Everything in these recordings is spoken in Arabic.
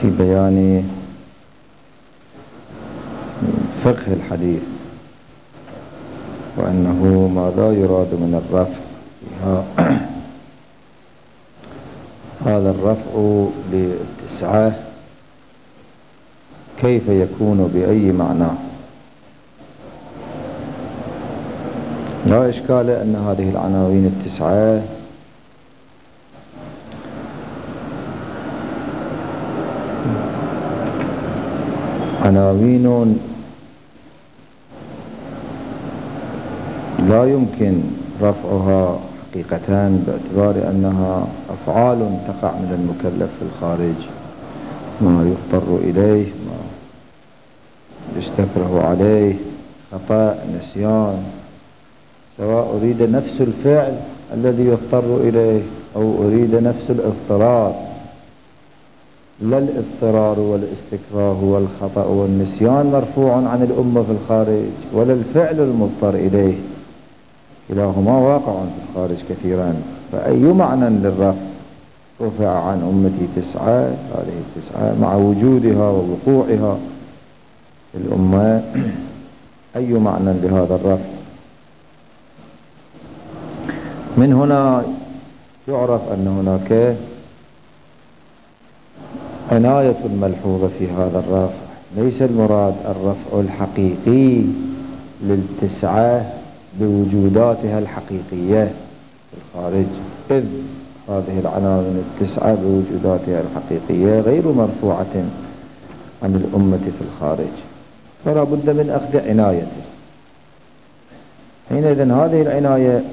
في بيان فقه الحديث، وأنه ماذا يراد من الرفع هذا الرفع للتسعة كيف يكون بأي معنى؟ لا إشكال أن هذه العناوين التسعة عناوين لا يمكن رفعها حقيقة باعتبار أنها أفعال تقع من المكلف في الخارج، ما يضطر إليه، ما يستكره عليه، خطأ، نسيان، سواء أريد نفس الفعل الذي يضطر إليه أو أريد نفس الاضطرار. لا الاضطرار والاستكراه والخطأ والنسيان مرفوع عن الأمة في الخارج، ولا الفعل المضطر إليه، كلاهما واقع في الخارج كثيرا. فأي معنى للرفع؟ رفع عن أمتي تسعة، هذه التسعة مع وجودها ووقوعها في الأمة، أي معنى لهذا الرفع؟ من هنا يعرف أن هناك عناية ملحوظة في هذا الرفع. ليس المراد الرفع الحقيقي للتسعة بوجوداتها الحقيقية في الخارج، إذ هذه العناوين التسعة بوجوداتها الحقيقية غير مرفوعة عن الأمة في الخارج، فلا بد من أخذ عنايته. حينئذ هذه العناية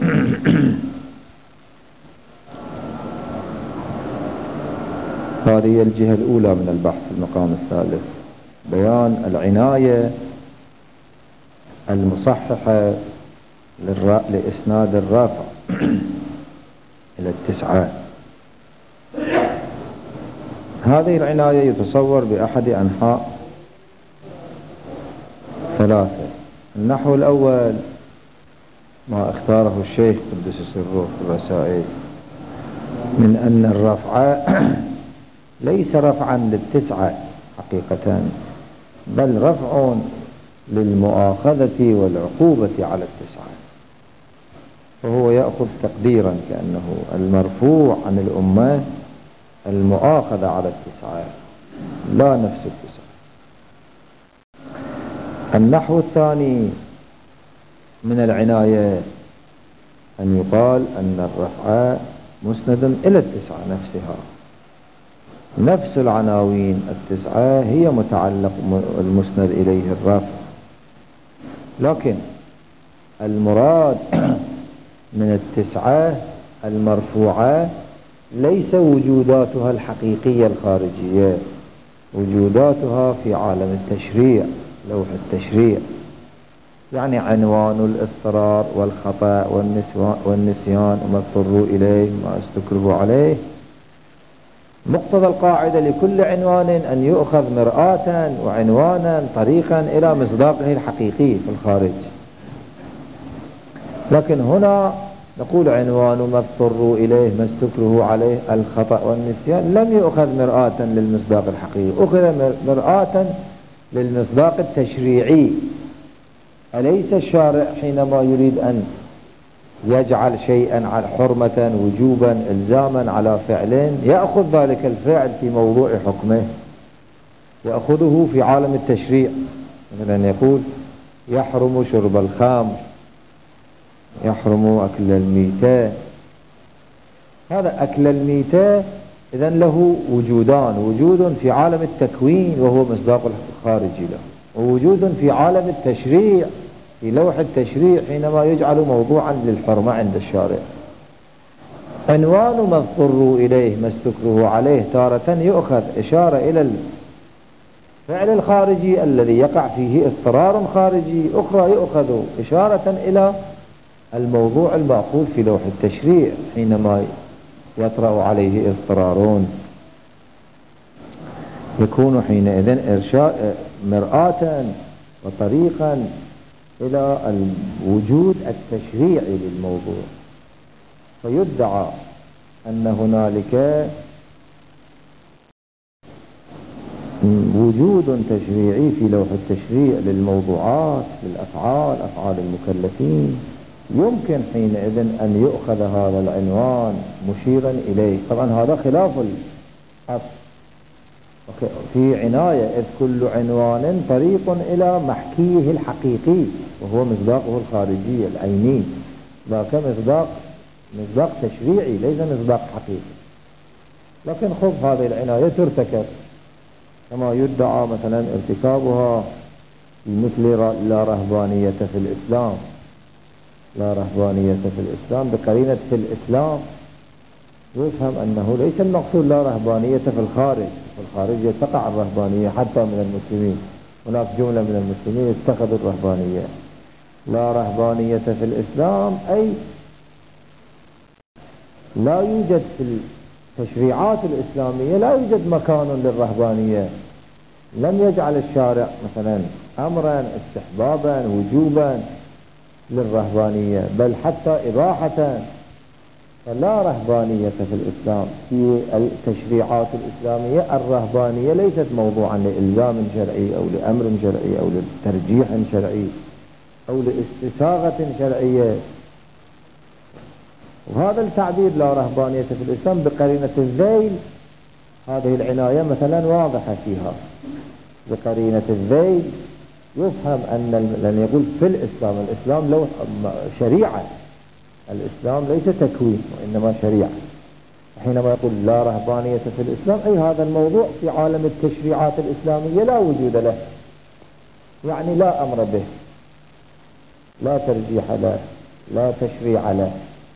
هذه الجهة الأولى من البحث في المقام الثالث، بيان العناية المصححة لإسناد الرافع إلى التسعة. هذه العناية يتصور بأحد أنحاء ثلاثة. النحو الأول ما اختاره الشيخ قدس سره في الرسائل من أن الرفع ليس رفعا للتسعة حقيقة، بل رفع للمؤاخذة والعقوبة على التسعة، فهو يأخذ تقديرا كأنه المرفوع عن الأمة المؤاخذة على التسعة لا نفس التسعة. النحو الثاني من العناية أن يقال أن الرفع مسند إلى التسعة نفسها، نفس العناوين التسعة هي متعلق المسند إليه الرفع، لكن المراد من التسعة المرفوعة ليس وجوداتها الحقيقية الخارجية، وجوداتها في عالم التشريع، لوح التشريع، يعني عنوان الاضطرار والخطأ والنسيان وما اضطروا إليه ما استكرهوا عليه. مقتضى القاعدة لكل عنوان أن يؤخذ مرآة وعنوانا طريقا إلى مصداقه الحقيقي في الخارج، لكن هنا نقول عنوان ما اضطروا إليه ما استكرهوا عليه الخطأ والنسيان لم يؤخذ مرآة للمصداق الحقيقي، أخذ مرآة للمصداق التشريعي. أليس الشارع حينما يريد أن يجعل شيئا حرمة وجوبا إلزاما على فعل يأخذ ذلك الفعل في موضوع حكمه، يأخذه في عالم التشريع، مثلا يقول يحرم شرب الخمر، يحرم أكل الميتة. هذا أكل الميتة إذن له وجودان، وجود في عالم التكوين وهو مصداق الخارجي له، ووجود في عالم التشريع في لوح التشريع حينما يجعل موضوعا للحرمة عند الشارع. عنوان ما اضطروا إليه ما استكرهوا عليه تارة يؤخذ إشارة إلى الفعل الخارجي الذي يقع فيه اضطرار خارجي، أخرى يؤخذ إشارة إلى الموضوع المأخوذ في لوح التشريع حينما يطرأ عليه اضطرارون، يكون حينئذ إرشاد مرآة وطريقا إلى الوجود التشريعي للموضوع. فيدعى أن هنالك وجود تشريعي في لوح التشريع للموضوعات، للأفعال، أفعال المكلفين، يمكن حينئذ أن يؤخذ هذا العنوان مشيرا إليه. طبعا هذا خلاف الأصل في عناية، إذ كل عنوان طريق إلى محكيه الحقيقي وهو مصداقه الخارجي العيني، ذاك مصداق تشريعي ليس مصداق حقيقي. لكن خذ هذه العناية ترتكب كما يدعى مثلا ارتكابها في مثل لا رهبانية في الإسلام، لا رهبانية في الإسلام بقرينة في الإسلام، يفهم أنه ليس المقصود لا رهبانية في الخارج. في الخارج تقع الرهبانية حتى من المسلمين، هناك جملة من المسلمين اتخذوا الرهبانية. لا رهبانية في الإسلام أي لا يوجد في التشريعات الإسلامية لا يوجد مكان للرهبانية. لم يجعل الشارع مثلا أمرا استحبابا وجوبا للرهبانية، بل حتى إباحة. فلا رهبانية في الإسلام. في التشريعات الإسلامية الرهبانية ليست موضوعا لإلزام شرعي أو لأمر شرعي أو لترجيح شرعي أو لاستساغة شرعية. وهذا التعبير لا رهبانية في الإسلام بقرينة الذيل، هذه العناية مثلا واضحة فيها. بقرينة الذيل يفهم أن لن يقول في الإسلام لو شريعة، الإسلام ليس تكوين وإنما شريعة. حينما يقول لا رهبانية في الإسلام أي هذا الموضوع في عالم التشريعات الإسلامية لا وجود له، يعني لا أمر به، لا ترجيح له، لا تشريع له،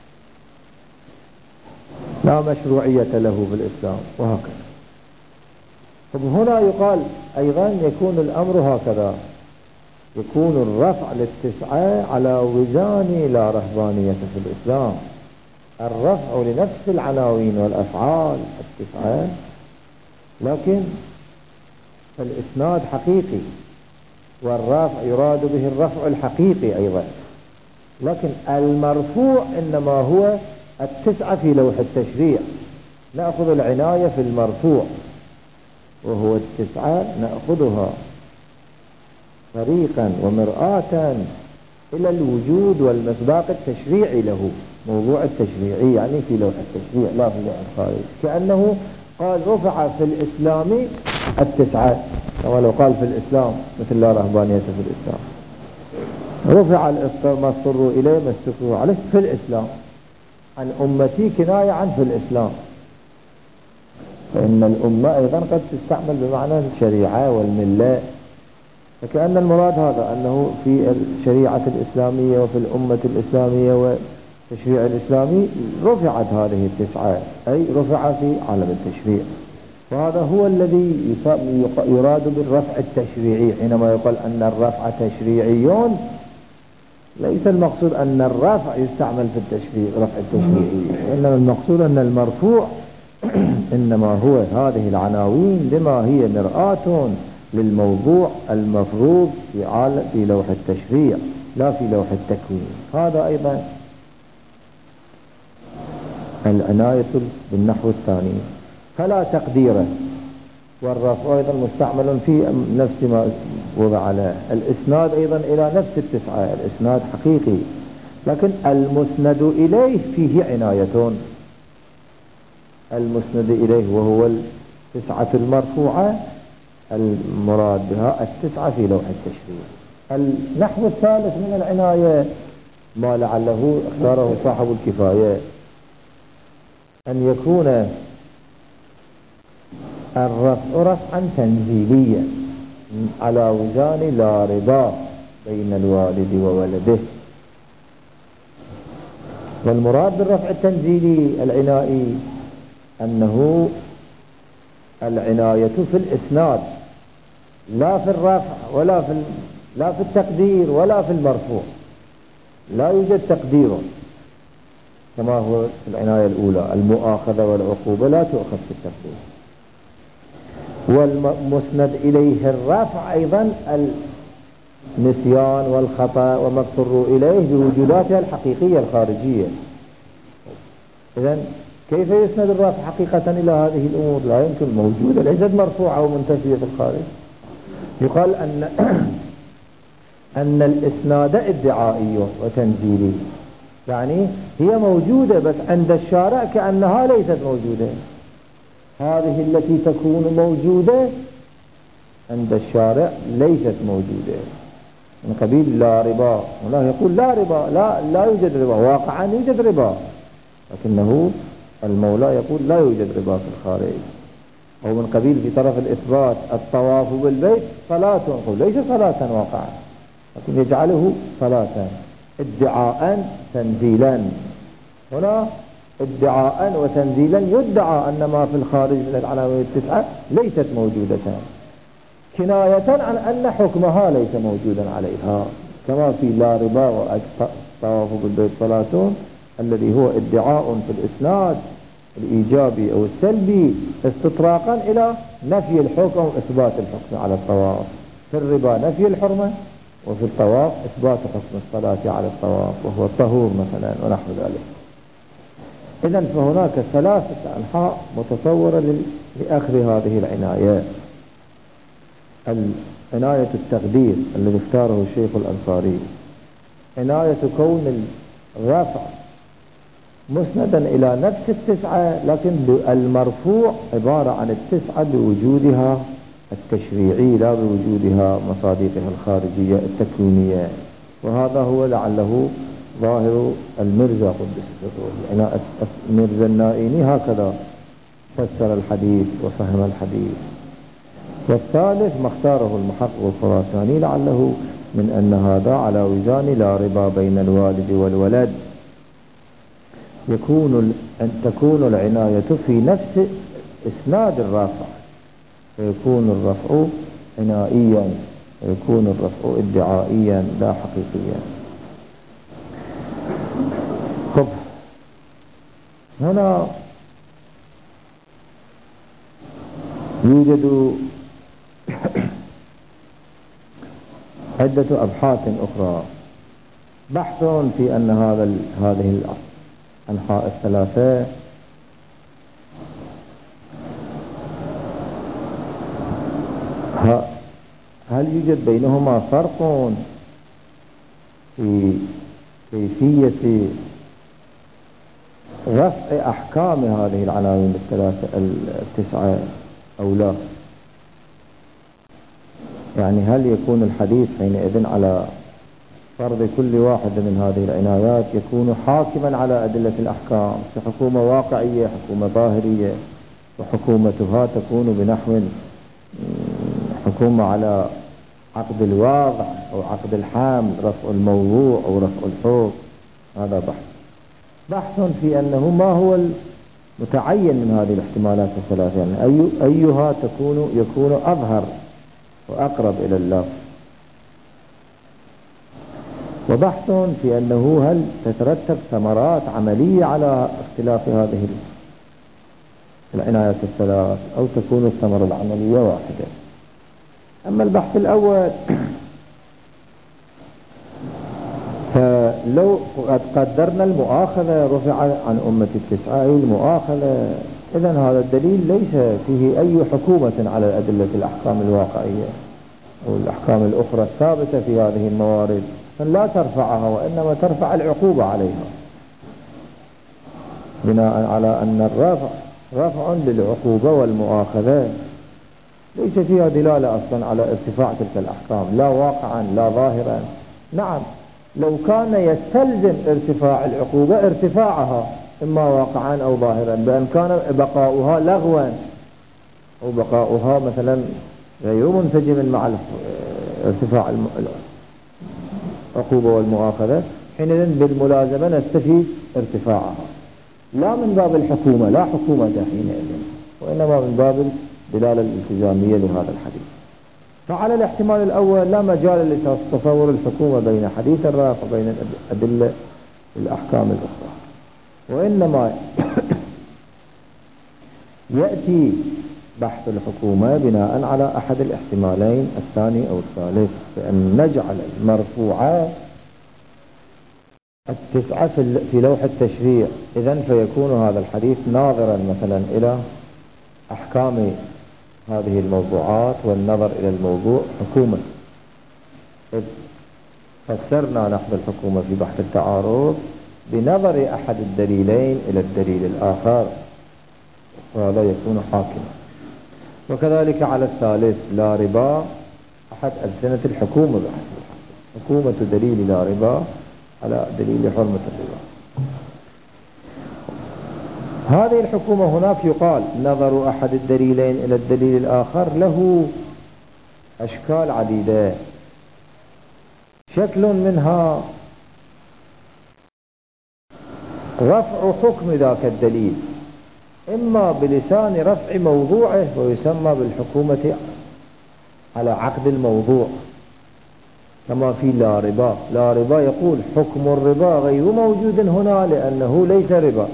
لا مشروعية له في الإسلام، وهكذا. هنا يقال أيضا يكون الأمر هكذا، يكون الرفع للتسعة على وزان لا رهبانية في الإسلام. الرفع لنفس العناوين والأفعال التسعة، لكن الإسناد حقيقي، والرفع يراد به الرفع الحقيقي أيضا، لكن المرفوع إنما هو التسعة في لوح التشريع. نأخذ العناية في المرفوع وهو التسعة، نأخذها طريقا ومرآة إلى الوجود والمصداق التشريعي له، موضوع التشريعي يعني في لوح التشريع لا في لوح الخارج. كأنه قال رفع في الإسلام التسعة، كما لو قال في الإسلام مثل لا رهبانية في الإسلام، رفع ما اضطروا إليه ما استكروا عليه في الإسلام. عن أمتي كناية عن في الإسلام، فإن الأمة أيضا قد تستعمل بمعنى الشريعة والملة. فكأن المراد هذا أنه في الشريعة الإسلامية وفي الأمة الإسلامية والتشريع الإسلامي رفعت هذه التسعة، أي رفع في عالم التشريع. وهذا هو الذي يراد بالرفع التشريعي. حينما يقول أن الرفع تشريعي ليس المقصود أن الرفع يستعمل في التشريع رفع التشريعي، إنما المقصود أن المرفوع إنما هو هذه العناوين لما هي مرآة للموضوع المفروض في لوح التشريع لا في لوح التكوين. هذا أيضا العناية بالنحو الثاني. فلا تقديره، والرفع أيضا مستعمل في نفس ما وضع له. الإسناد أيضا إلى نفس التسعة، الإسناد حقيقي، لكن المسند إليه فيه عناية. المسند إليه وهو التسعة المرفوعة المراد بها التسعة في لوح التشريع. النحو الثالث من العناية ما لعله اختاره صاحب الكفاية، أن يكون الرفع رفعا تنزيليا على وزان لا رضا بين الوالد وولده. والمراد بالرفع التنزيلي العنائي أنه العناية في الإسناد لا في الرفع لا في التقدير ولا في المرفوع. لا يوجد تقدير كما هو في العناية الأولى، المؤاخذة والعقوبة لا تؤخذ في التقدير. والمسند إليه الرفع أيضا النسيان والخطأ وما اضطروا إليه بوجوداتها الحقيقية الخارجية. إذن كيف يسند الرفع حقيقة إلى هذه الأمور؟ لا يمكن، موجودة ليست مرفوعة ومنتفية في الخارج. يقال أن الإسناد ادعائي وتنزيلي، يعني هي موجودة بس عند الشارع كأنها ليست موجودة. هذه التي تكون موجودة عند الشارع ليست موجودة، من قبيل لا ربا. الله يقول لا ربا، لا يوجد ربا، واقعا يوجد ربا، لكنه المولى يقول لا يوجد ربا في الخارج. أو من قبيل في طرف الإثبات الطواف بالبيت صلاة، يقول ليس صلاة واقعا، لكن يجعله صلاة ادعاء تنزيلا. هنا ادعاء وتنزيلا يدعى أن ما في الخارج من العناوين التسعة ليست موجودة، كناية عن أن حكمها ليس موجودا عليها، كما في لا ربا والطواف بالبيت صلاة الذي هو ادعاء في الإسناد الإيجابي أو السلبي استطراقا إلى نفي الحكم وإثبات الحكم على الطواف. في الربا نفي الحرمة، وفي الطواف إثبات حكم الصلاة على الطواف وهو الطهور مثلا ونحو ذلك. إذن فهناك ثلاثة أنحاء متصورة لأخذ هذه العناية. عناية التقدير الذي اختاره الشيخ الأنصاري، عناية كون الرفع مسندا إلى نفس التسعة، لكن المرفوع عبارة عن التسعة بوجودها التشريعي لا بوجودها مصادقها الخارجية التكوينية. وهذا هو لعله ظاهر المرزا قدس سره. المرزا النائيني هكذا فسر الحديث وفهم الحديث. والثالث ما اختاره المحقق الخراساني لعله من أن هذا على وزان لا ربا بين الوالد والولد، أن تكون العناية في نفس إسناد الرافع، فيكون الرفع عنائيا، ويكون الرفع ادعائيا لا حقيقيا. طب هنا يوجد عدة أبحاث أخرى. بحث في أن هذه الأنحاء الثلاثة هل يوجد بينهما فرق في كيفية رفع أحكام هذه العناوين التسعة أو لا؟ يعني هل يكون الحديث حينئذ على فرض كل واحد من هذه العنايات يكون حاكما على أدلة الأحكام في حكومة واقعية، حكومة ظاهرية، وحكومتها تكون بنحو حكومة على عقد الواضع أو عقد الحامل، رفع الموضوع أو رفع الحكم. هذا بحث في أنه ما هو المتعين من هذه الاحتمالات الثلاثة، يعني أيها يكون أظهر وأقرب إلى اللفظ. وبحث في أنه هل تترتب ثمرات عملية على اختلاف هذه العنايات الثلاث أو تكون الثمرة العملية واحدة. أما البحث الأول فلو قد قدرنا المؤاخذة رفع عن أمة التسعة أي المؤاخذة، إذن هذا الدليل ليس فيه أي حكومة على أدلة الأحكام الواقعية أو الأحكام الأخرى الثابتة في هذه الموارد، فلا ترفعها وإنما ترفع العقوبة عليها، بناء على أن الرفع رفع للعقوبة والمؤاخذة ليس فيها دلالة أصلا على ارتفاع تلك الأحكام، لا واقعا لا ظاهرا. نعم لو كان يستلزم ارتفاع العقوبة ارتفاعها إما واقعا أو ظاهرا، بأن كان بقاؤها لغوا أو بقاؤها مثلا غير منسجم مع ارتفاع العقوبة والمؤاخذة، حينئذ بالملازمة نستفيد ارتفاعها، لا من باب الحكومة، لا حكومة حينئذ، وإنما من باب الدلالة الالتزامية لهذا الحديث. فعلى الاحتمال الأول لا مجال لتصور الحكومة بين حديث الرافع وبين أدلة الأحكام الأخرى، وإنما يأتي بحث الحكومة بناء على أحد الاحتمالين الثاني أو الثالث، بأن نجعل المرفوعات التسعة في لوح التشريع. إذن فيكون هذا الحديث ناظرا مثلا إلى أحكام هذه الموضوعات والنظر إلى الموضوع حكومة. فسرنا نحن الحكومة في بحث التعارض بنظر أحد الدليلين إلى الدليل الآخر، وهذا يكون حاكما. وكذلك على الثالث لا ربا أحد ألسنة الحكومة بحث حكومة دليل لا ربا على دليل حرمة الربا. هذه الحكومة هناك يقال نظر أحد الدليلين إلى الدليل الآخر له أشكال عديدة. شكل منها رفع حكم ذاك الدليل إما بلسان رفع موضوعه ويسمى بالحكومة على عقد الموضوع، كما في لا ربا. لا ربا يقول حكم الربا غير موجود هنا لأنه ليس ربا،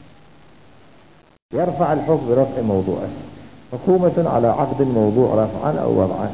يرفع الحكم برفع موضوعه، حكومة على عقد الموضوع رفعا أو وضعا.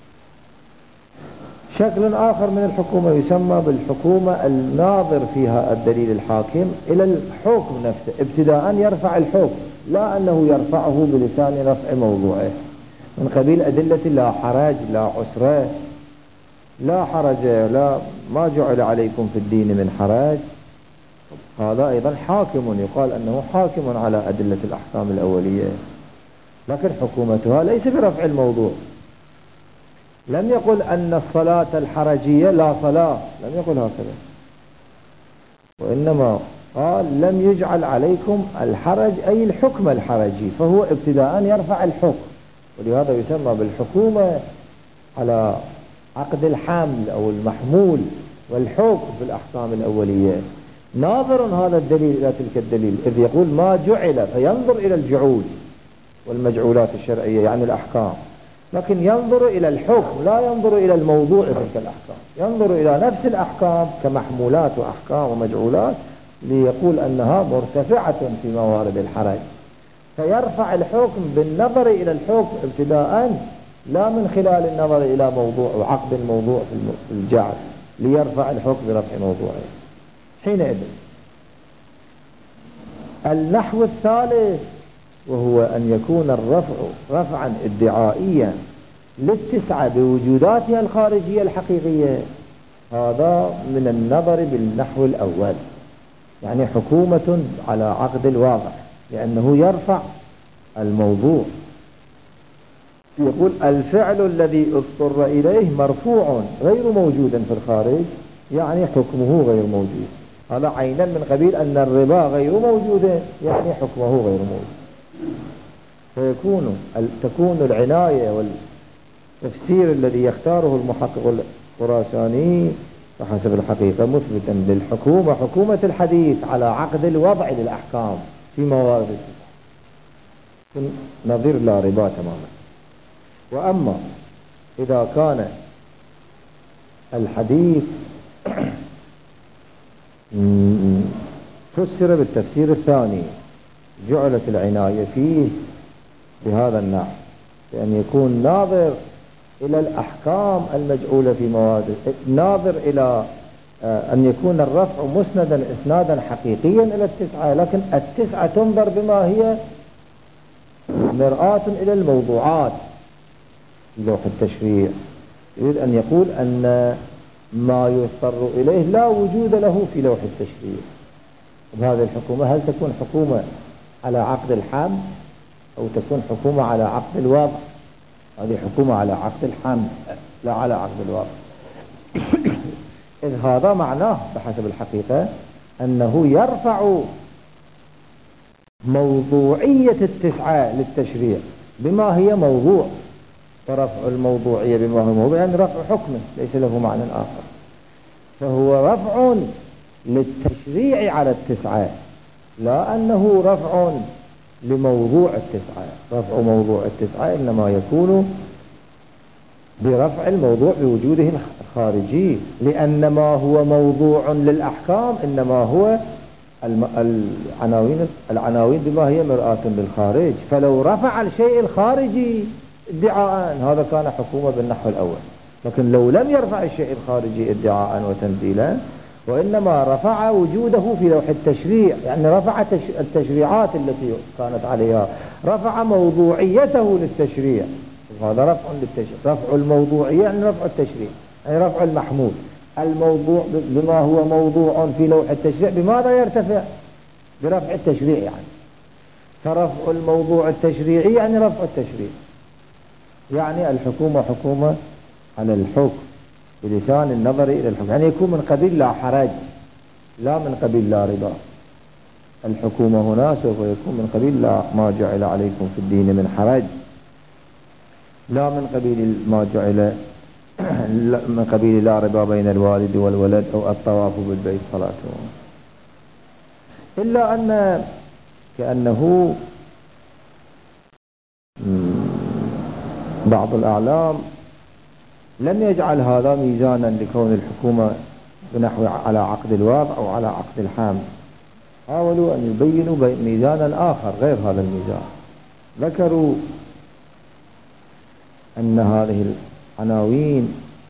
شكل آخر من الحكومة يسمى بالحكومة الناظر فيها الدليل الحاكم إلى الحكم نفسه ابتداء، يرفع الحكم لا أنه يرفعه بلسان رفع موضوعه، من قبيل أدلة لا حرج لا عسرة، لا حرج لا ما جعل عليكم في الدين من حرج. هذا أيضا حاكم، يقال أنه حاكم على أدلة الأحكام الأولية، لكن حكومتها ليس برفع الموضوع. لم يقل أن الصلاة الحرجية لا صلاة، لم يقل هكذا، وإنما قال لم يجعل عليكم الحرج أي الحكم الحرجي، فهو ابتداء يرفع الحكم، ولهذا يسمى بالحكومة على عقد الحمل أو المحمول والحكم في الأحكام الأولية. ناظر هذا الدليل إلى تلك الدليل، إذ يقول ما جعل، فينظر إلى الجعول والمجعولات الشرعية يعني الأحكام، لكن ينظر إلى الحكم لا ينظر إلى الموضوع تلك الأحكام، ينظر إلى نفس الأحكام كمحمولات وأحكام ومجعولات ليقول أنها مرتفعة في موارد الحرج، فيرفع الحكم بالنظر إلى الحكم ابتداء لا من خلال النظر إلى موضوع وعقد الموضوع في الجعل، ليرفع الحكم برفع موضوعه. حينئذ النحو الثالث وهو أن يكون الرفع رفعا ادعائيا للتسعة بوجوداتها الخارجية الحقيقية، هذا من النظر بالنحو الأول، يعني حكومة على عقد الواقع، لأنه يرفع الموضوع. يقول الفعل الذي اضطر إليه مرفوع غير موجود في الخارج، يعني حكمه غير موجود. هذا عينا من قبيل أن الربا غير موجود، يعني حكمه غير موجود. تكون العناية والتفسير الذي يختاره المحقق الخراساني فحسب الحقيقة مثبتا للحكومة حكومة الحديث على عقد الوضع للأحكام في موارد التسعة، نظير لا ربا تماما. وأما إذا كان الحديث فسر بالتفسير الثاني، جعلت العناية فيه بهذا النحو، لأن يكون ناظر إلى الأحكام المجعولة في مواد، ناظر إلى أن يكون الرفع مسندا إسنادا حقيقيا إلى التسعة، لكن التسعة تنظر بما هي مرآة إلى الموضوعات في لوح التشريع. يريد أن يقول أن ما يضطر إليه لا وجود له في لوح التشريع. هذه الحكومة هل تكون حكومة على عقد الحمل أو تكون حكومة على عقد الوضع؟ هذه حكومة على عقد الحمل لا على عقد الوضع. إذ هذا معناه بحسب الحقيقة أنه يرفع موضوعية التسعة للتشريع بما هي موضوع، فرفع الموضوعية بما هو موضوع يعني رفع حكمه ليس له معنى آخر، فهو رفع للتشريع على التسعة، لا أنه رفع لموضوع التسعة. رفع موضوع التسعة إنما يكون برفع الموضوع بوجوده الخارجي، لأن ما هو موضوع للأحكام إنما هو العناوين بما هي مرآة للخارج، فلو رفع الشيء الخارجي ادعاء هذا كان حكومة بالنحو الأول، لكن لو لم يرفع الشيء الخارجي ادعاء وتنزيلا وإنما رفع وجوده في لوح التشريع، يعني رفع التشريعات التي كانت عليها، رفع موضوعيته للتشريع. هذا رفع للتشريع، رفع الموضوعية يعني رفع التشريع، يعني رفع المحمول. الموضوع بما هو موضوع في لوح التشريع بماذا يرتفع؟ برفع التشريع يعني. فرفع الموضوع التشريعي يعني رفع التشريع، يعني الحكومة حكومة على الحكم بلسان النظر إلى الحكم، يعني يكون من قبيل لا حرج، لا من قبيل لا ربا. الحكومة هنا سوف يكون من قبيل لا ما جعل عليكم في الدين من حرج، لا من قبيل ما جعل من قبيل لا ربا بين الوالد والولد أو الطواف بالبيت صلاته. إلا أن كأنه بعض الأعلام لم يجعل هذا ميزانا لكون الحكومة بنحو على عقد الوضع أو على عقد الحامل، حاولوا أن يبينوا ميزانا آخر غير هذا الميزان. ذكروا أن هذه العناوين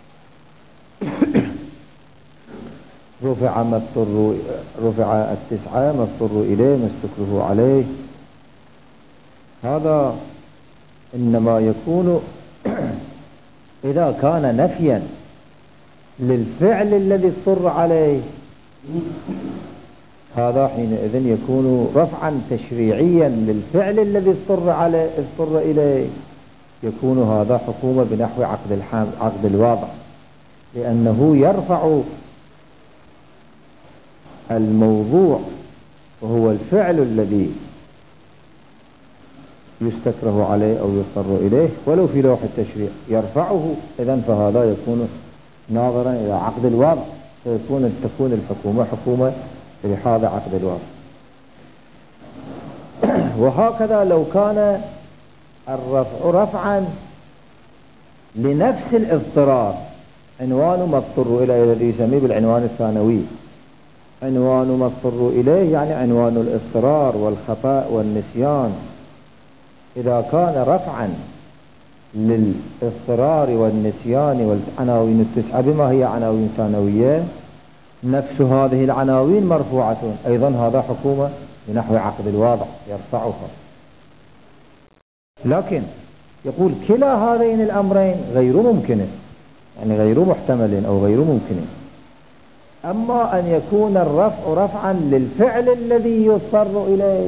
رفع التسعة ما اضطروا إليه ما استكرهوا عليه. هذا إنما يكون إذا كان نفيا للفعل الذي اضطر عليه، هذا حينئذ يكون رفعا تشريعيا للفعل الذي اضطر إليه، يكون هذا حكومة بنحو عقد الوضع، لأنه يرفع الموضوع وهو الفعل الذي يستكره عليه أو يضطر إليه ولو في لوح التشريع يرفعه. إذن فهذا يكون ناظرا إلى عقد الوضع، تكون الحكومة حكومة لهذا عقد الوضع. وهكذا لو كان الرفع رفعا لنفس الاضطرار، عنوان ما اضطر إليه الذي يسميه بالعنوان الثانوي. عنوان ما اضطر إليه يعني عنوان الاضطرار والخطأ والنسيان. إذا كان رفعا للاضطرار والنسيان والعناوين التسعة بما هي عناوين ثانوية، نفس هذه العناوين مرفوعة أيضا، هذا حكومة بنحو عقد الوضع يرفعها. لكن يقول كلا هذين الأمرين غير ممكن، يعني غير محتمل أو غير ممكن. أما أن يكون الرفع رفعا للفعل الذي يضطر إليه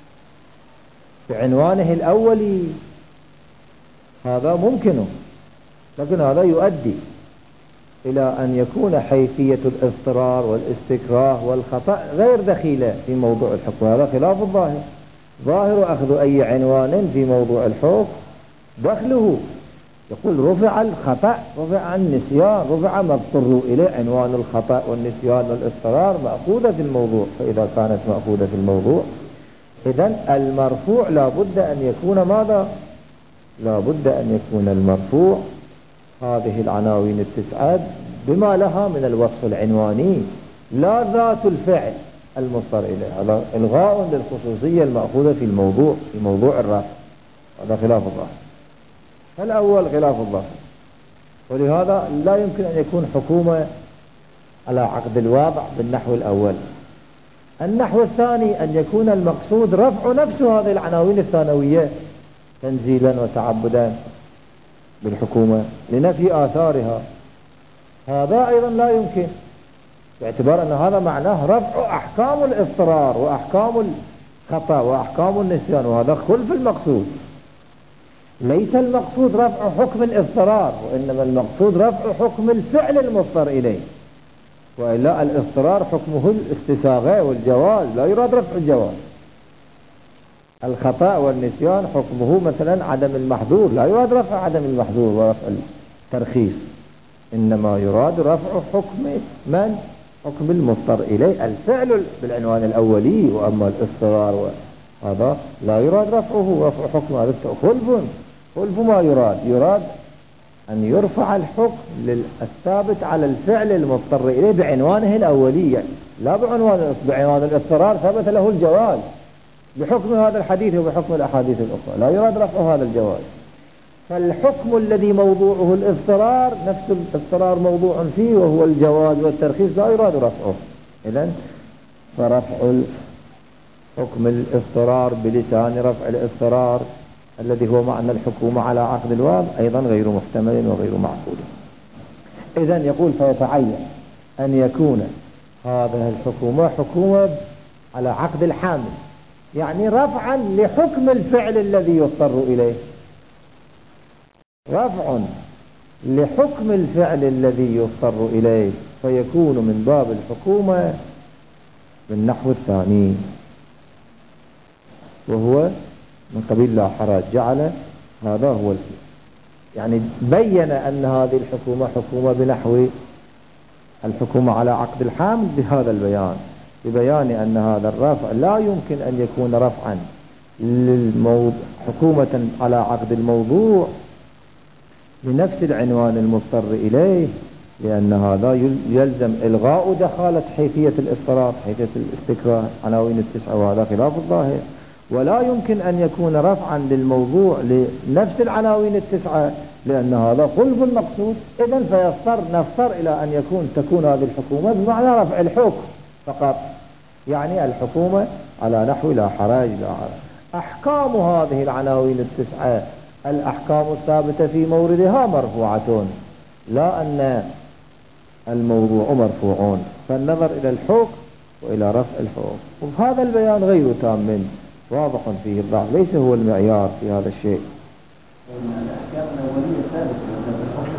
بعنوانه الأولي، هذا ممكن، لكن هذا يؤدي إلى أن يكون حيثية الاضطرار والاستكراه والخطأ غير دخيلة في موضوع الحكم. هذا خلاف الظاهر. ظاهر أخذ أي عنوان في موضوع الحكم دخله، يقول رفع الخطأ، رفع النسيان، رفع ما اضطروا إليه. عنوان الخطأ والنسيان والاضطرار مأخوذة في الموضوع، فإذا كانت مأخوذة في الموضوع إذن المرفوع لا بد أن يكون ماذا؟ لا بد أن يكون المرفوع هذه العناوين التسعة بما لها من الوصف العنواني، لا ذات الفعل المضطر إليه. هذا إلغاء للخصوصية المأخوذة في الموضوع، في موضوع الرفع. هذا خلاف الظاهر. الأول خلاف الظاهر، ولهذا لا يمكن أن يكون حكومة على عقد الوضع بالنحو الأول. النحو الثاني أن يكون المقصود رفع نفس هذه العناوين الثانوية تنزيلا وتعبدا بالحكومة لنفي آثارها. هذا أيضا لا يمكن، باعتبار أن هذا معناه رفع أحكام الاضطرار وأحكام الخطأ وأحكام النسيان، وهذا خلف المقصود. ليس المقصود رفع حكم الاضطرار، وإنما المقصود رفع حكم الفعل المضطر إليه، وإلا الاضطرار حكمه الاستساغة والجواز، لا يراد رفع الجواز. الخطأ والنسيان حكمه مثلا عدم المحظور، لا يراد رفع عدم المحظور ورفع الترخيص، إنما يراد رفع حكم من؟ حكم المضطر إليه الفعل بالعنوان الأولي. وأما الاضطرار هذا لا يراد رفعه، رفع حكم هذا خلف ما يراد أن يرفع الحكم الثابت على الفعل المضطر إليه بعنوانه الأولي، لا بعنوان الاضطرار ثبت له الجواز بحكم هذا الحديث وبحكم الأحاديث الأخرى، لا يراد رفع هذا الجواز. فالحكم الذي موضوعه الاضطرار نفس الاضطرار موضوع فيه وهو الجواز والترخيص لا يراد رفعه. إذن فرفع حكم الاضطرار بلسان رفع الاضطرار الذي هو معنى الحكومة على عقد الوضع أيضا غير محتمل وغير معقول. إذن يقول فيتعين أن يكون هذه الحكومة حكومة على عقد الحامل، يعني رفعا لحكم الفعل الذي يضطر إليه، رفع لحكم الفعل الذي يضطر إليه، فيكون من باب الحكومة بالنحو الثاني وهو من قبيل لا حرج. جعل هذا هو يعني بين أن هذه الحكومة حكومة بنحو الحكومة على عقد الحامل بهذا البيان، ببيان أن هذا الرفع لا يمكن أن يكون رفعا حكومة على عقد الموضوع بنفس العنوان المضطر إليه، لأن هذا يلزم إلغاء دخالة حيثية الاضطرار حيثية الاستكراه عناوين التسعة، وهذا خلاف الظاهر. ولا يمكن أن يكون رفعا للموضوع لنفس العناوين التسعة لأن هذا خلف المقصود. إذن نفتر إلى أن تكون هذه الحكومة بمعنى رفع الحكم فقط، يعني الحكومة على نحو لا حرج. أحكام هذه العناوين التسعة الأحكام الثابتة في موردها مرفوعة، لا أن الموضوع مرفوع، فالنظر إلى الحكم وإلى رفع الحكم. وهذا البيان غير تام واضح فيه الضعف، ليس هو المعيار في هذا الشيء. الأحكام الأولية ثابتة، الحكم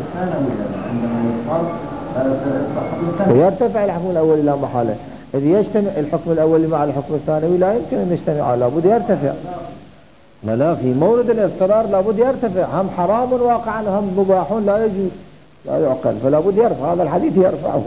الثانوي ويرتفع الحكم الأولي لا محالة. إذا يجتمع الحكم الأولي مع الحكم الثانوي لا يمكن أن يجتمع، لابد يرتفع. لا في مورد الاضطرار لابد يرتفع، هم حرام واقعا هم مباح لا يجوز لا يعقل، فلا بد يرفع. هذا الحديث يرفعه.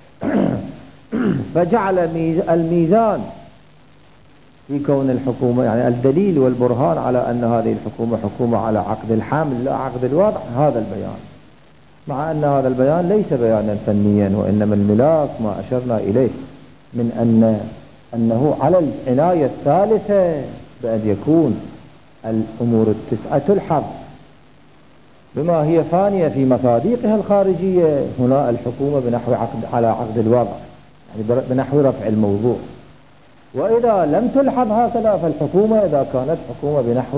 فجعل الميزان في كون الحكومة يعني الدليل والبرهان على أن هذه الحكومة حكومة على عقد الحامل لا عقد الوضع هذا البيان، مع أن هذا البيان ليس بيانا فنيا، وإنما الملاك ما أشرنا إليه من أنه على العناية الثالثة بأن يكون الأمور التسعة تلحظ بما هي فانية في مصاديقها الخارجية. هنا الحكومة بنحو على عقد الوضع، يعني بنحو رفع الموضوع. وإذا لم تلحظ هكذا فالحكومة إذا كانت حكومة بنحو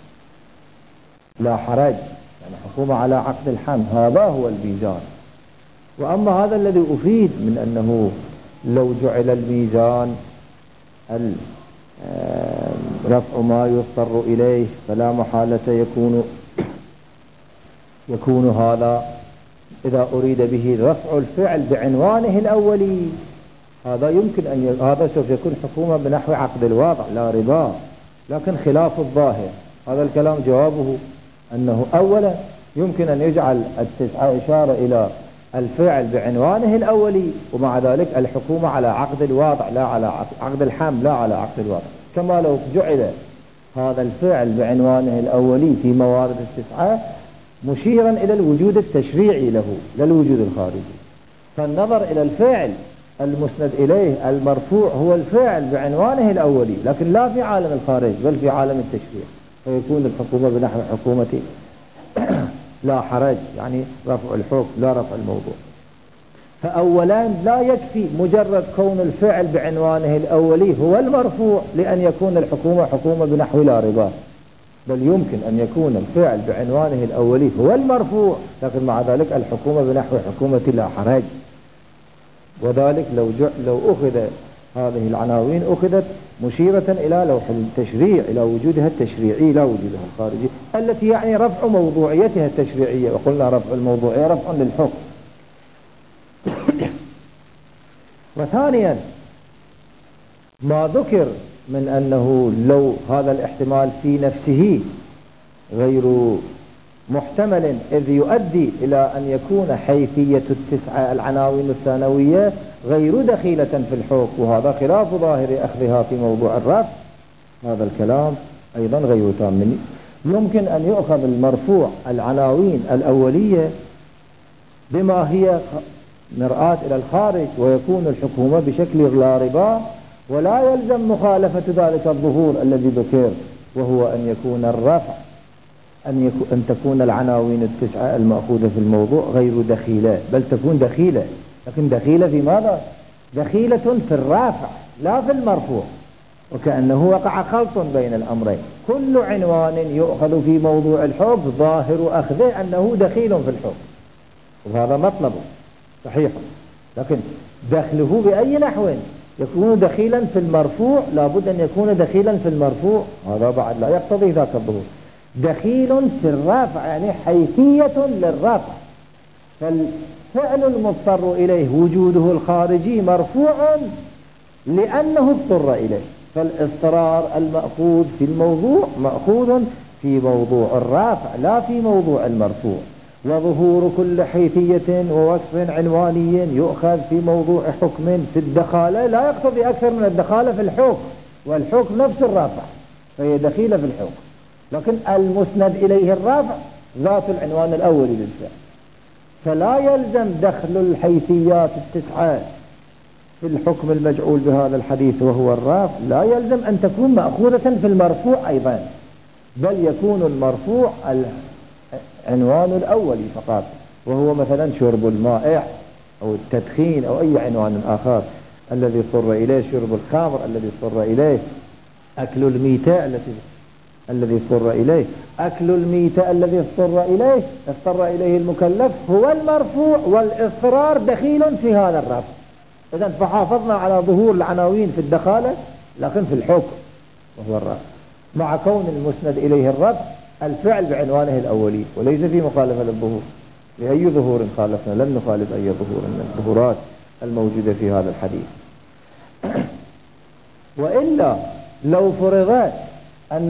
لا حرج، يعني حكومة على عقد الحمل، هذا هو الميزان. وأما هذا الذي أفيد من أنه لو جعل الميزان رفع ما يضطر إليه فلا محالة يكون هذا إذا أريد به رفع الفعل بعنوانه الأولي، هذا يمكن هذا سوف يكون حكومة بنحو عقد الوضع لا ربا، لكن خلاف الظاهر. هذا الكلام جوابه أنه أولا يمكن أن يجعل التسعة إشارة إلى الفعل بعنوانه الأولي، ومع ذلك الحكومة على عقد الوضع لا على عقد الحمل لا على عقد الوضع، كما لو جعل هذا الفعل بعنوانه الأولي في موارد التسعة مشيرا إلى الوجود التشريعي له لا الوجود الخارجي. فالنظر إلى الفعل المسند إليه المرفوع هو الفعل بعنوانه الأولي، لكن لا في عالم الخارج بل في عالم التشريع، فيكون الحكومة بنحو حكومة لا حرج، يعني رفع الحكم لا رفع الموضوع. فأولا لا يكفي مجرد كون الفعل بعنوانه الأولي هو المرفوع لأن يكون الحكومة حكومة بنحو لا ربا، بل يمكن أن يكون الفعل بعنوانه الأولي هو المرفوع لكن مع ذلك الحكومة بنحو حكومة لا حرج. وذلك لو أخذ هذه العناوين أخذت مشيرة إلى لوح التشريع، إلى وجودها التشريعي لا وجودها الخارجي، التي يعني رفع موضوعيتها التشريعية، وقلنا رفع الموضوعية رفع للحكم. وثانيا ما ذكر من أنه لو هذا الاحتمال في نفسه غير محتمل إذ يؤدي إلى أن يكون حيثية التسعة العناوين الثانوية غير دخيلة في الحكم، وهذا خلاف ظاهر أخذها في موضوع الرفع. هذا الكلام أيضا غير تام. يمكن أن يؤخذ المرفوع العناوين الأولية بما هي مرآة إلى الخارج ويكون الحكومة بشكل لا ربا، ولا يلزم مخالفة ذلك الظهور الذي ذكر، وهو أن يكون الرفع أن تكون العناوين التسعة المأخوذة في الموضوع غير دخيلة، بل تكون دخيلة، لكن دخيلة في ماذا؟ دخيلة في الرافع لا في المرفوع، وكأنه وقع خلط بين الأمرين. كل عنوان يؤخذ في موضوع الحكم ظاهر أخذه أنه دخيل في الحكم، وهذا مطلبه صحيح، لكن دخله بأي نحو يكون دخيلا في المرفوع لابد أن يكون دخيلا في المرفوع، هذا بعد لا يقتضي ذاك الظهور. دخيل في الرافع يعني حيثية للرافع، فالفعل المضطر إليه وجوده الخارجي مرفوع لأنه اضطر إليه، فالاضطرار المأخوذ في الموضوع مأخوذ في موضوع الرافع لا في موضوع المرفوع. وظهور كل حيثية ووصف عنواني يؤخذ في موضوع حكم في الدخالة لا يقتضي أكثر من الدخالة في الحكم، والحكم نفس الرافع فهي دخيلة في الحكم، لكن المسند إليه الرافع ذات العنوان الأول للفعل، فلا يلزم دخل الحيثيات التسعة في الحكم المجعول بهذا الحديث وهو الرافع، لا يلزم أن تكون مأخوذة في المرفوع أيضا، بل يكون المرفوع العنوان الأول فقط، وهو مثلا شرب الماء أو التدخين أو أي عنوان آخر الذي اضطر إليه، شرب الخمر الذي اضطر إليه، أكل الميتة الذي اضطر إليه، أكل الميتة الذي اضطر إليه المكلف هو المرفوع، والإضطرار دخيل في هذا الرفع. إذن فحافظنا على ظهور العناوين في الدخالة لكن في الحكم وهو الرفع، مع كون المسند إليه الرفع الفعل بعنوانه الأولي وليس في مخالفة للظهور. لأي ظهور خالفنا؟ لم نخالف أي ظهور من الظهورات الموجودة في هذا الحديث. وإلا لو فرضت أن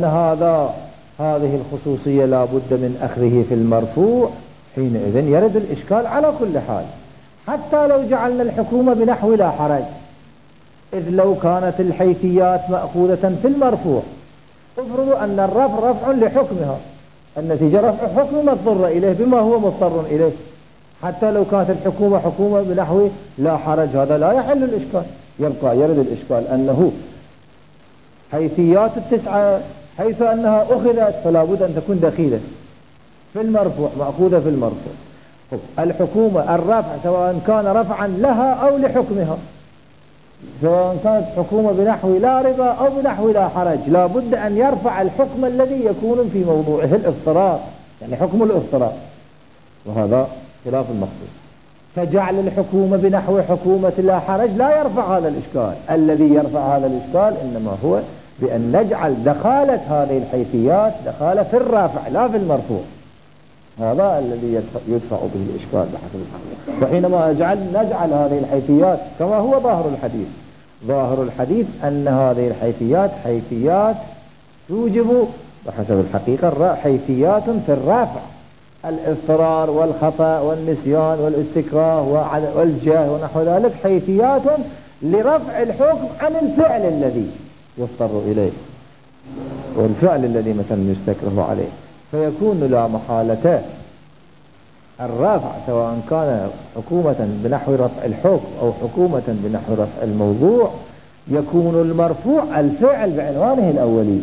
هذه الخصوصية لا بد من أخذه في المرفوع، حينئذ يرد الإشكال على كل حال، حتى لو جعلنا الحكومة بنحو لا حرج، إذ لو كانت الحيثيات مأخوذة في المرفوع افرضوا أن الرفع رفع لحكمها، النتيجة رفع حكم مضطر إليه بما هو مضطر إليه، حتى لو كانت الحكومة حكومة بنحو لا حرج هذا لا يحل الإشكال، يبقى يرد الإشكال أنه حيثيات التسعة حيث أنها أخذت فلا بد أن تكون دخيلة في المرفوع، مأخوذة في المرفوع. الحكومة الرفع سواء كان رفعا لها أو لحكمها، سواء كانت حكومة بنحو لا ربا أو بنحو لا حرج، لا بد أن يرفع الحكم الذي يكون في موضوعه الاضطرار، يعني حكم الاضطرار، وهذا خلاف المقصود. فجعل الحكومة بنحو حكومة لا حرج لا يرفع هذا الإشكال، الذي يرفع هذا الإشكال إنما هو بأن نجعل دخالة هذه الحيثيات دخالة في الرافع لا في المرفوع، هذا الذي يدفع به الإشكال بحسب الحديث. وحينما نجعل هذه الحيثيات كما هو ظاهر الحديث أن هذه الحيثيات حيثيات توجب بحسب الحقيقة حيثيات في الرافع، الاضطرار والخطأ والنسيان والاستكراه والجاه ونحو ذلك حيثيات لرفع الحكم عن الفعل الذي يضطر إليه والفعل الذي مثلا يستكره عليه، فيكون لا محالة الرافع سواء كان حكومة بنحو رفع الحكم أو حكومة بنحو رفع الموضوع يكون المرفوع الفعل بعنوانه الأولي،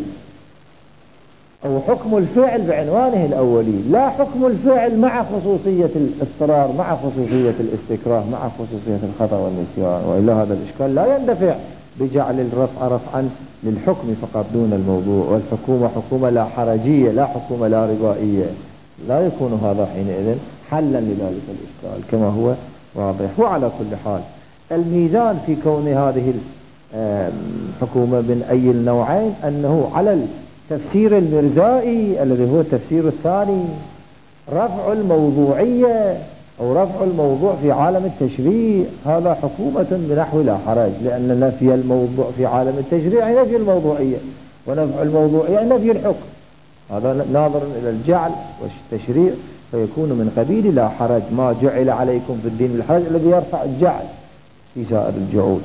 أو حكم الفعل بعنوانه الأولي، لا حكم الفعل مع خصوصية الاضطرار مع خصوصية الاستكراه مع خصوصية الخطأ والنسيان. وإلا هذا الإشكال لا يندفع بجعل الرفع رفعا للحكم فقط دون الموضوع، والحكومة حكومة لا حرجية لا حكومة لا ربائية، لا يكون هذا حينئذ حلا لذلك الإشكال كما هو واضح. وعلى كل حال الميزان في كون هذه الحكومة من أي النوعين أنه على التفسير المرزائي الذي هو التفسير الثاني رفع الموضوعية أو رفع الموضوع في عالم التشريع هذا حكومة بنحو لا حرج، لأن نفي الموضوع في عالم التشريع نفي الموضوعية، ونفع الموضوعية نفي الحكم، هذا ناظر إلى الجعل والتشريع فيكون من قبيل لا حرج، ما جعل عليكم في الدين الحرج الذي يرفع الجعل في سائر الجعول.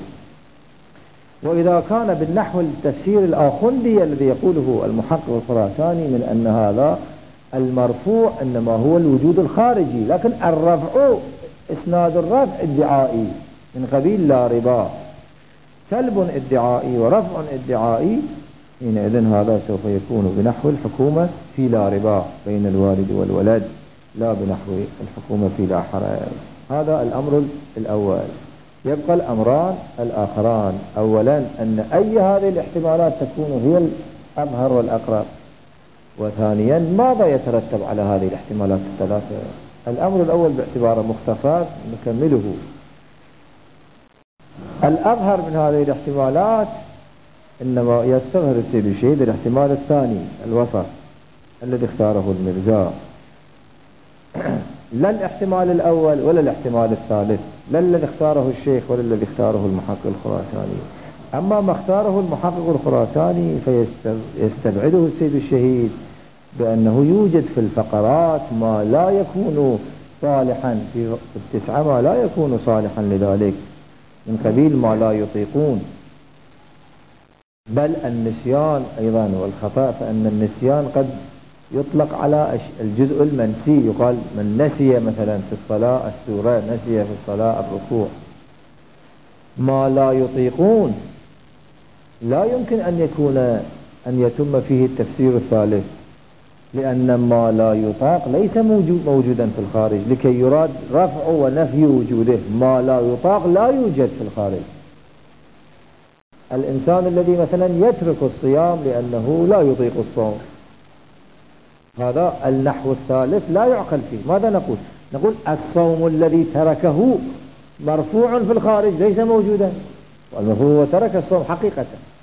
وإذا كان بالنحو التفسير الآخندي الذي يقوله المحقق الخراساني من أن هذا المرفوع إنما هو الوجود الخارجي، لكن الرفع إسناد الرفع ادعائي من قبيل لا ربا، سلب ادعائي ورفع ادعائي، حينئذ هذا سوف يكون بنحو الحكومة في لا ربا بين الوالد والولد، لا بنحو الحكومة في لا حرج. هذا الأمر الأول. يبقى الأمران الآخران: أولا أن أي هذه الاحتمالات تكون هي الأظهر والأقرب، وثانيا ماذا يترتب على هذه الاحتمالات الثلاثة. الأمر الأول باعتباره مختصر نكمله. الأظهر من هذه الاحتمالات إنما يستظهر السيد الشهيد الاحتمال الثاني الوسط الذي اختاره المرزا، لا الاحتمال الأول ولا الاحتمال الثالث، لا الذي اختاره الشيخ ولا الذي اختاره المحقق الخراساني. أما ما اختاره المحقق الخراساني فيستبعده السيد الشهيد بأنه يوجد في الفقرات ما لا يكون صالحا، في التسعة ما لا يكون صالحا لذلك من قبيل ما لا يطيقون، بل النسيان أيضا والخطأ. فإن النسيان قد يطلق على الجزء المنسي، يقال من نسي مثلا في الصلاة السورة، نسي في الصلاة الركوع. ما لا يطيقون لا يمكن أن يتم فيه التفسير الثالث، لأن ما لا يطاق ليس موجودا في الخارج، لكي يراد رفع ونفي وجوده. ما لا يطاق لا يوجد في الخارج. الإنسان الذي مثلا يترك الصيام لأنه لا يطيق الصوم، هذا النحو الثالث لا يعقل فيه. ماذا نقول؟ نقول الصوم الذي تركه مرفوع في الخارج ليس موجودا، والمفروض هو ترك الصوم حقيقة.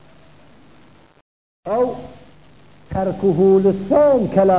أو تركه للصوم كلا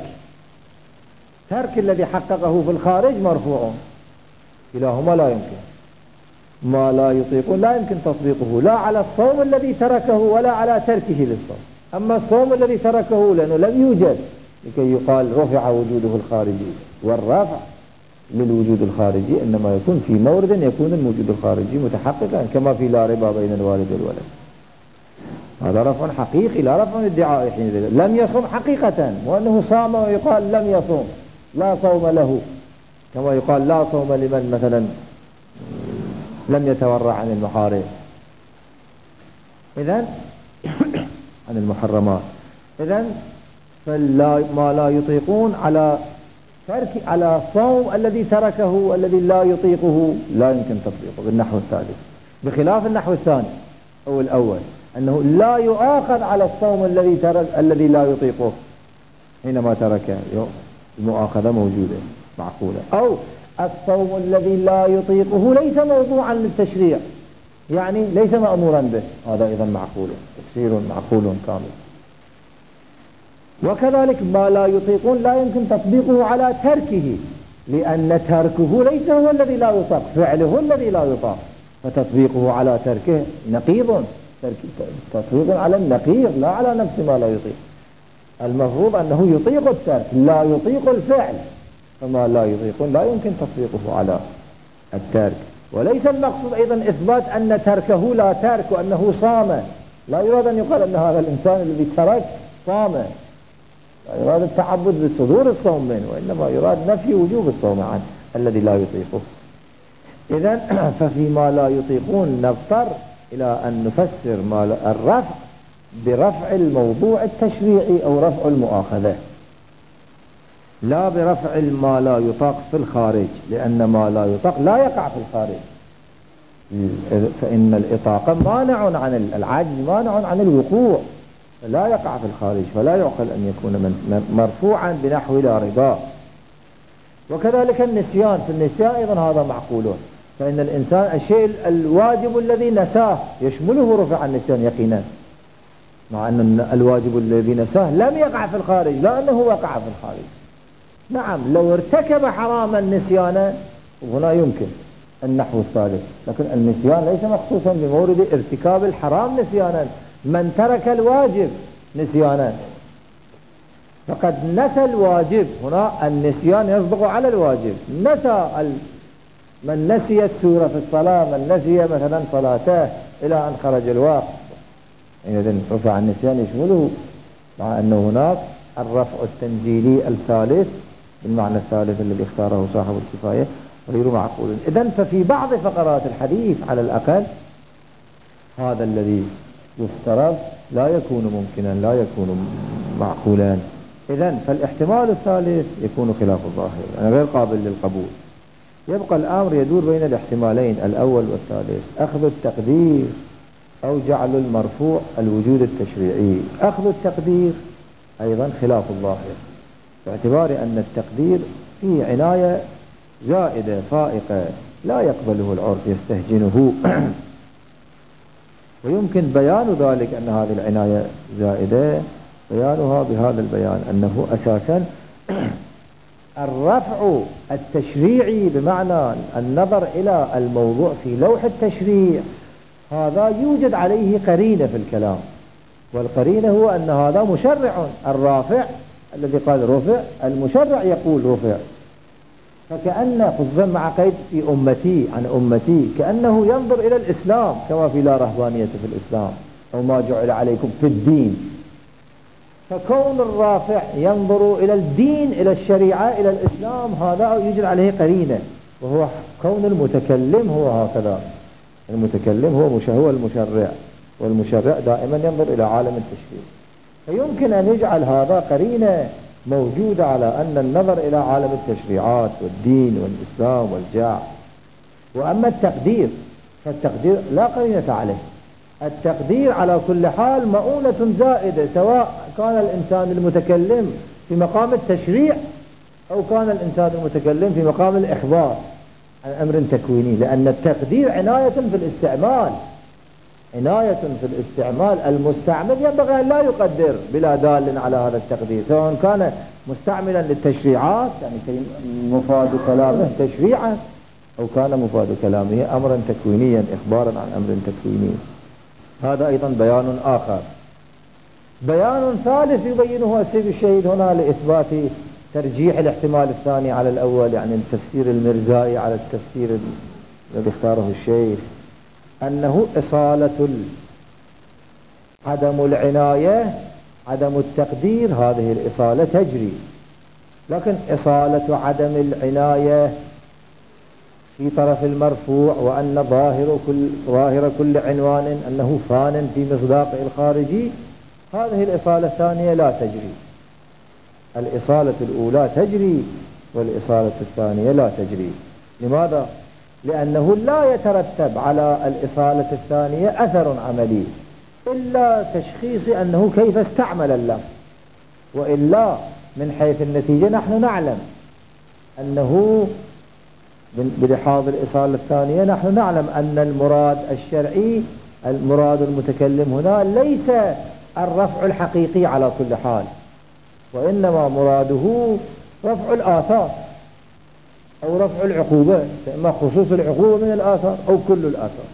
ترك الذي حققه في الخارج مرفوع، كلاهما لا يمكن. ما لا يطيقون لا يمكن تطبيقه لا على الصوم الذي تركه ولا على تركه للصوم. أما الصوم الذي تركه لأنه لم يوجد لكي يقال رفع وجوده الخارجي، والرفع للوجود الخارجي إنما يكون في مورد يكون الوجود الخارجي متحققا، كما في لا ربا بين الوالد والولد. هذا رفع حقيقي لا رفع ادعائي. حينئذ لم يصم حقيقة، وأنه صام ويقال لم يصوم، لا صوم له، كما يقال لا صوم لمن مثلا لم يتورع عن المحارم، إذن عن المحرمات. إذن ما لا يطيقون على صوم الذي تركه والذي لا يطيقه لا يمكن تطبيقه بالنحو الثالث، بخلاف النحو الثاني أو الأول أنه لا يؤاخذ على الصوم الذي لا يطيقه حينما تركه، المؤاخذة موجودة معقولة. أو الصوم الذي لا يطيقه ليس موضوعا للتشريع، يعني ليس مأمورا به، هذا أيضا معقول، تفسير معقول كامل. وكذلك ما لا يطيقون لا يمكن تطبيقه على تركه، لأن تركه ليس هو الذي لا يطاق، فعله الذي لا يطاق، فتطبيقه على تركه نقيض، تطبيق على النقيض لا على نفس ما لا يطيق. المفروض أنه يطيق الترك لا يطيق الفعل، فما لا يطيقون لا يمكن تطبيقه على الترك. وليس المقصود أيضا إثبات أن تركه لا ترك وأنه صام، لا يراد أن يقال أن هذا الإنسان الذي ترك صام، لا يراد التعبد بصدور الصوم منه، وإنما يراد نفي وجوب الصوم عن الذي لا يطيقه. إذن ففيما لا يطيقون نضطر إلى أن نفسر الرفع برفع الموضوع التشريعي أو رفع المؤاخذة، لا برفع ما لا يطاق في الخارج، لأن ما لا يطاق لا يقع في الخارج، فإن الإطاقة مانع عن العجز، مانع عن الوقوع، لا يقع في الخارج، فلا يعقل أن يكون مرفوعا بنحو لا ربا. وكذلك النسيان، في النسيان أيضا هذا معقول، فإن الإنسان الشيء الواجب الذي نساه يشمله رفع النسيان يقينا، مع أن الواجب الذي نساه لم يقع في الخارج، لا أنه وقع في الخارج. نعم لو ارتكب حراما نسيانا هنا يمكن النحو الثالث، لكن النسيان ليس مخصوصا بمورد ارتكاب الحرام نسيانا، من ترك الواجب نسيانا فقد نسى الواجب، هنا النسيان يصدق على الواجب. من نسي السورة في الصلاة، من نسي مثلا صلاته إلى أن خرج الوقت، إذن رفع النسيان يشمله، مع أنه هناك الرفع التنزيلي الثالث بالمعنى الثالث الذي اختاره صاحب الكفاية غير معقول. إذن ففي بعض فقرات الحديث على الأقل هذا الذي يفترض لا يكون ممكنا، لا يكون معقولا. إذن فالاحتمال الثالث يكون خلاف الظاهر، يعني غير قابل للقبول. يبقى الأمر يدور بين الاحتمالين الأول والثالث: أخذ التقدير أو جعل المرفوع الوجود التشريعي. أخذ التقدير أيضا خلاف الظاهر، باعتبار أن التقدير فيه عناية زائدة فائقة لا يقبله العرف، يستهجنه. ويمكن بيان ذلك أن هذه العناية زائدة بيانها بهذا البيان: أنه أساسا الرفع التشريعي بمعنى النظر إلى الموضوع في لوح التشريع، هذا يوجد عليه قرينة في الكلام، والقرينة هو أن هذا مشرع. الرافع الذي قال رفع، المشرع يقول رفع. فكأن خصوصا مع قيد في أمتي عن أمتي، كأنه ينظر إلى الإسلام كما في لا رهبانية في الإسلام أو ما جعل عليكم في الدين. فكون الرافع ينظر إلى الدين، إلى الشريعة، إلى الإسلام، هذا يوجد عليه قرينة. وهو كون المتكلم هو هكذا، المتكلم هو المشرع، والمشرع دائما ينظر إلى عالم التشريع. فيمكن أن يجعل هذا قرينة موجودة على أن النظر إلى عالم التشريعات والدين والإسلام والجاع. وأما التقدير فالتقدير لا قرينة عليه. التقدير على كل حال مؤونة زائدة، سواء كان الإنسان المتكلم في مقام التشريع أو كان الإنسان المتكلم في مقام الإخبار عن أمر تكويني، لأن التقدير عناية في الاستعمال، عناية في الاستعمال. المستعمل ينبغي أن لا يقدر بلا دال على هذا التقدير، سواء كان مستعملا للتشريعات يعني مفاد كلامه تشريعا، أو كان مفاد كلامه أمرا تكوينيا إخبارا عن أمر تكويني. هذا أيضا بيان آخر. بيان ثالث يبينه السيد الشهيد هنا لإثبات ترجيح الاحتمال الثاني على الأول، يعني التفسير المرزائي على التفسير الذي اختاره الشيخ، أنه إصالة عدم العناية، عدم التقدير، هذه الإصالة تجري. لكن إصالة عدم العناية في طرف المرفوع، وأن ظاهر كل عنوان أنه فان في مصداقه الخارجي، هذه الإصالة الثانية لا تجري. الإصالة الأولى تجري والإصالة الثانية لا تجري. لماذا؟ لأنه لا يترتب على الإصالة الثانية أثر عملي إلا تشخيص أنه كيف استعمل اللفظ، وإلا من حيث النتيجة نحن نعلم أنه بلحاظ الإصالة الثانية نحن نعلم أن المراد الشرعي، المراد المتكلم هنا ليس الرفع الحقيقي على كل حال، وإنما مراده رفع الآثار أو رفع العقوبة، إما خصوص العقوبة من الآثار أو كل الآثار.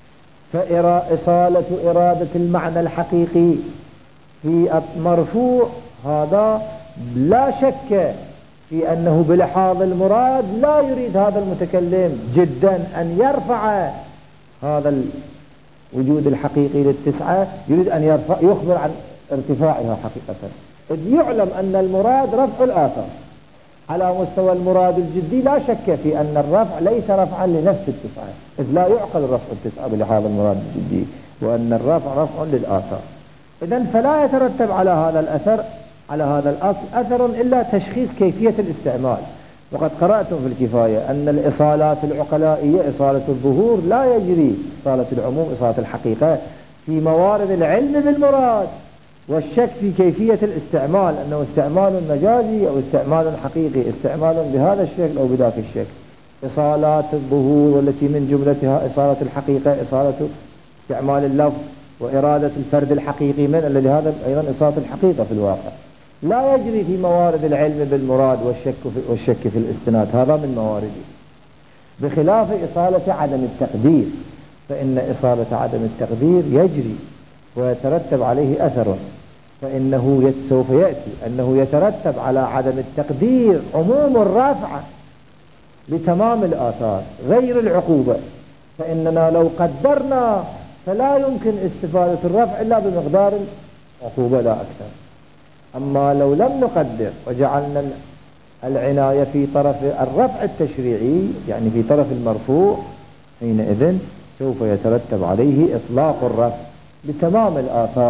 فإصالة إرادة المعنى الحقيقي في المرفوع هذا لا شك في أنه بلحاظ المراد لا يريد هذا المتكلم جدا أن يرفع هذا الوجود الحقيقي للتسعة، يريد أن يخبر عن ارتفاعها حقيقة، إذ يعلم أن المراد رفع الآثار. على مستوى المراد الجدي لا شك في أن الرفع ليس رفعا لنفس التسعة، إذ لا يعقل رفع التسعة بلحاظ المراد الجدي، وأن الرفع رفع للآثار. إذن فلا يترتب على هذا الأثر، على هذا الأصل أثر إلا تشخيص كيفية الاستعمال. وقد قرأتم في الكفاية أن الإصالات العقلائية إصالة الظهور لا يجري، إصالة العموم إصالة الحقيقة في موارد العلم بالمراد، والشك في كيفية الاستعمال أنه استعمال مجازي أو استعمال حقيقي، استعمال بهذا الشكل أو بذاك الشكل. إصالات الظهور والتي من جملتها إصالة الحقيقة، إصالة استعمال اللفظ وإرادة الفرد الحقيقي من الذي هذا أيضا إصالة الحقيقة في الواقع، لا يجري في موارد العلم بالمراد والشك في الاستناد، هذا من موارده. بخلاف إصالة عدم التقدير، فإن إصالة عدم التقدير يجري ويترتب عليه أثر، فإنه سوف يأتي أنه يترتب على عدم التقدير عموم الرفع لتمام الآثار غير العقوبة، فإننا لو قدرنا فلا يمكن استفادة الرفع إلا بمقدار العقوبة لا أكثر. أما لو لم نقدر وجعلنا العناية في طرف الرفع التشريعي، يعني في طرف المرفوع، حينئذ سوف يترتب عليه إطلاق الرفع لتمام الآثار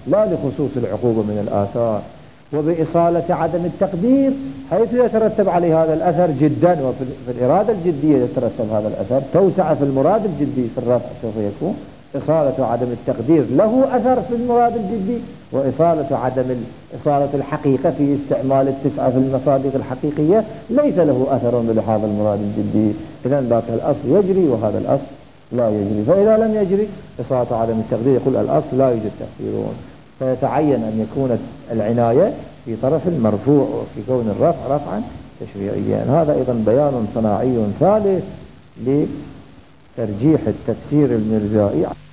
لا لخصوص العقوبة من الآثار، وبإصالة عدم التقدير حيث يترتب عليه هذا الأثر جدا، وفي الإرادة الجدية يترتب هذا الأثر، توسع في المراد الجدي في الرفع سوف يكون إصالة عدم التقدير له أثر في المراد الجدي، إصالة الحقيقة في استعمال التسعة في المصادق الحقيقية ليس له أثر بهذا المراد الجدي. إذن ذاك الأصل يجري وهذا الأصل لا يجري. فإذا لم يجري إصالة عدم التقدير يقول الأصل لا يوجد تقدير، فيتعين أن يكون العناية في طرف المرفوع وفي كون الرفع رفعا تشريعيا. هذا أيضا بيان صناعي ثالث لترجيح التفسير المرجائي